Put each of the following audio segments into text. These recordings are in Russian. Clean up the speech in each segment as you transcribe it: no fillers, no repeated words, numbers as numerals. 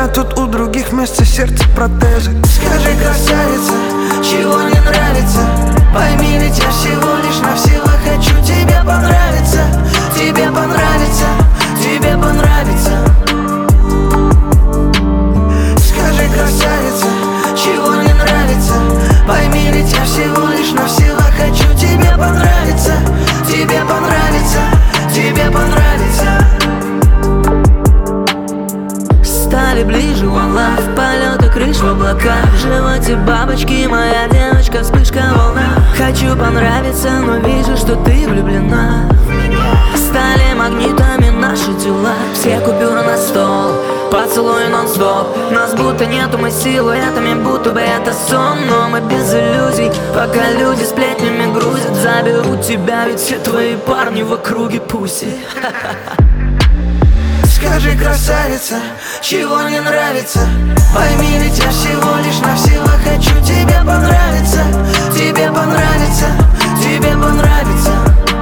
тут у других вместо сердца протезы. Скажи, красавица, чего не нравится? Пойми, ведь я всего лишь навсего хочу тебе понравиться. Тебе понравится, тебе понравится. Скажи, красавица, чего не нравится? Пойми, ведь я всего лишь навсего хочу тебе понравиться. Тебе понравится, тебе понравится. Стали ближе, one love, полеты крыш в облаках. В животе бабочки, моя девочка, вспышка волна. Хочу понравиться, но вижу, что ты влюблена. Стали магнитами наши тела. Все купюры на стол, поцелуй нон-стоп. Нас будто нету, мы силуэтами, будто бы это сон. Но мы без иллюзий, пока люди сплетнями грузят. Заберу тебя, ведь все твои парни в округе пуси. Скажи, красавица, чего не нравится? Пойми, ведь я всего лишь навсего хочу тебе понравиться. Тебе понравится, тебе понравится.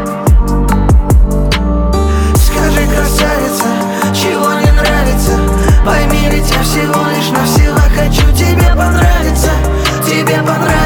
Скажи, красавица, чего не нравится? Пойми, ведь я всего лишь навсего хочу тебе понравиться. Тебе понравится.